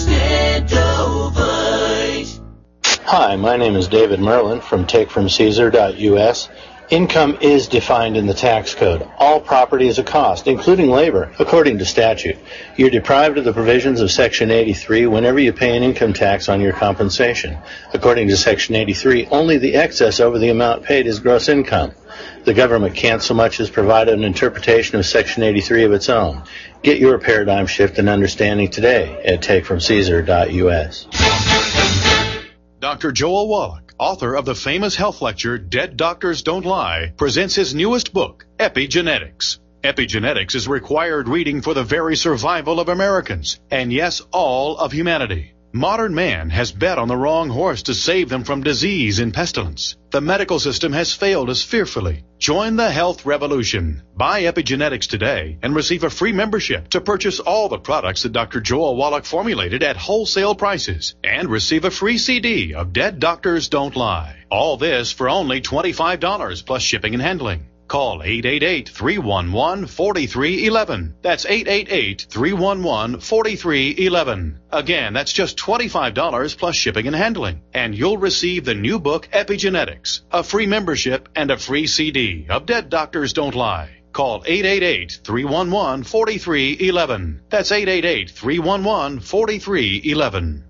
Extendovite. Hi, my name is David Merlin from take from caesar dot u s. Income is defined in the tax code. All property is a cost, including labor, according to statute. You're deprived of the provisions of Section eighty-three whenever you pay an income tax on your compensation. According to Section eighty-three, only the excess over the amount paid is gross income. The government can't so much as provide an interpretation of Section eighty-three of its own. Get your paradigm shift and understanding today at take from caesar dot u s. Doctor Joel Wallach, author of the famous health lecture Dead Doctors Don't Lie, presents his newest book, Epigenetics. Epigenetics is required reading for the very survival of Americans, and yes, all of humanity. Modern man has bet on the wrong horse to save them from disease and pestilence. The medical system has failed us fearfully. Join the health revolution. Buy Epigenetics today and receive a free membership to purchase all the products that Doctor Joel Wallach formulated at wholesale prices and receive a free C D of Dead Doctors Don't Lie. All this for only twenty-five dollars plus shipping and handling. Call eight eight eight, three one one, four three one one. That's eight eight eight, three one one, four three one one. Again, that's just twenty-five dollars plus shipping and handling. And you'll receive the new book, Epigenetics, a free membership, and a free C D of Dead Doctors Don't Lie. Call eight eight eight, three one one, four three one one. That's eight eight eight, three one one, four three one one.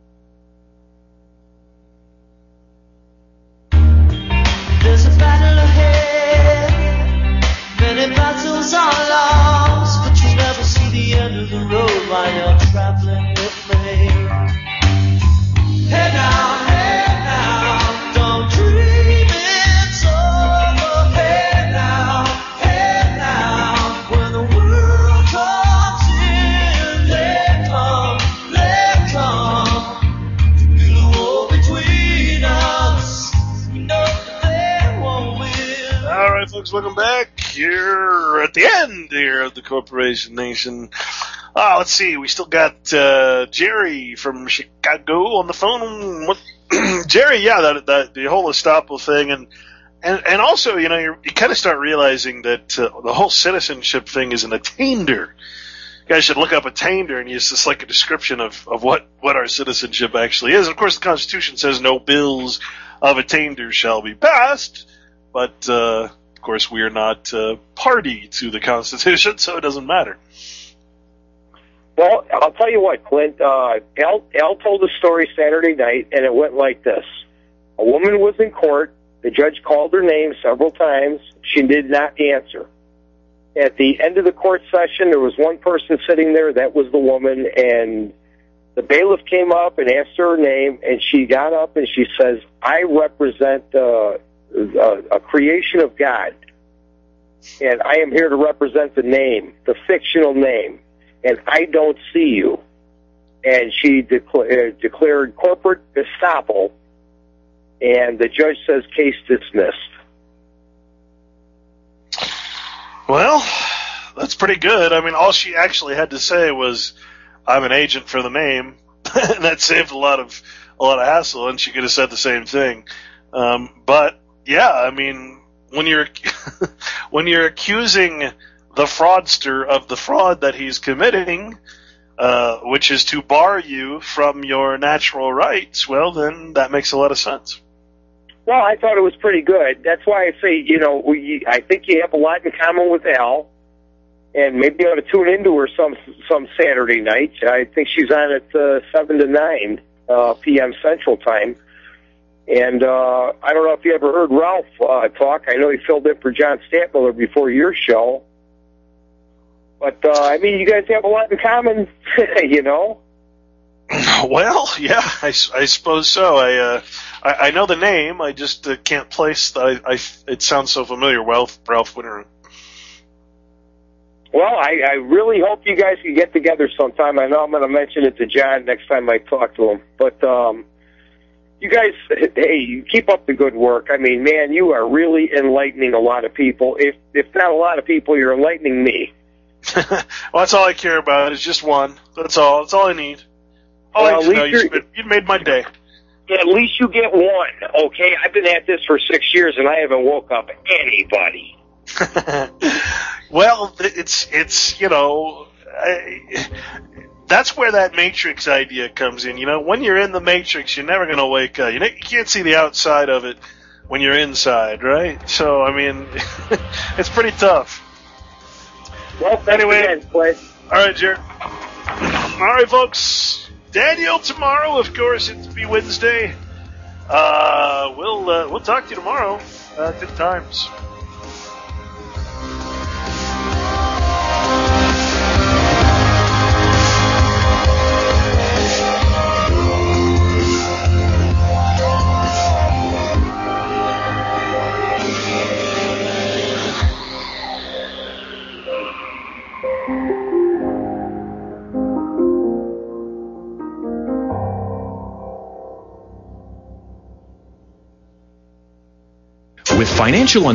There's a battle ahead. Many battles are lost, but you never see the end of the road while you're traveling with me. Hey now, hey now, don't dream it's over. Hey now, hey now, when the world comes in, let come, let come. To build a wall between us, we know that they won't win. All right, folks, welcome back. here at the end here of the Corporation Nation. Uh, let's see, we still got uh, Jerry from Chicago on the phone. What, Jerry, yeah, that, that the whole estoppel thing, and and and also, you know, you're, you kind of start realizing that uh, the whole citizenship thing is an attainder. You guys should look up attainder, and it's just like a description of, of what, what our citizenship actually is. Of course, the Constitution says no bills of attainder shall be passed, but uh, of course we are not uh, party to the Constitution, so it doesn't matter. Well, I'll tell you what, Clint. Uh, Al, Al told a story Saturday night, and it went like this. A woman was in court. The judge called her name several times. She did not answer. At the end of the court session, there was one person sitting there. That was the woman, and the bailiff came up and asked her her name, and she got up and she says, I represent uh, a, a creation of God, and I am here to represent the name, the fictional name, and I don't see you. And she decla- uh, declared corporate estoppel, and the judge says case dismissed. Well, that's pretty good. I mean, all she actually had to say was, I'm an agent for the name. And that saved a lot of a lot of hassle, and she could have said the same thing. Um, but, yeah, I mean, when you're when you're accusing the fraudster of the fraud that he's committing, uh, which is to bar you from your natural rights, well, then that makes a lot of sense. Well, I thought it was pretty good. That's why I say, you know, we, I think you have a lot in common with Al, and maybe you ought to tune into her some some Saturday night. I think she's on at uh, seven to nine uh, p m. Central Time. And uh, I don't know if you ever heard Ralph uh, talk. I know he filled in for John Stantmiller before your show. But, uh, I mean, you guys have a lot in common, you know? Well, yeah, I, I suppose so. I, uh, I I know the name. I just uh, can't place. The, I, I it sounds so familiar. Ralph Ralph Winter. Well, I, I really hope you guys can get together sometime. I know I'm going to mention it to John next time I talk to him. But um, you guys, hey, you keep up the good work. I mean, man, you are really enlightening a lot of people. If if not a lot of people, you're enlightening me. Well, that's all I care about. Is just one. That's all. That's all I need. All well, I need to know, you, you made my day. Yeah, at least you get one, okay? I've been at this for six years, and I haven't woke up anybody. Well, it's, it's you know, I, that's where that Matrix idea comes in. You know, when you're in the Matrix, you're never going to wake up. You, know, you can't see the outside of it when you're inside, right? So, I mean, it's pretty tough. Well, anyway, again, Clay. All right, Jared. All right, folks. Daniel, tomorrow, of course, it's be Wednesday. Uh, we'll uh, we'll talk to you tomorrow. Uh, good times. With financial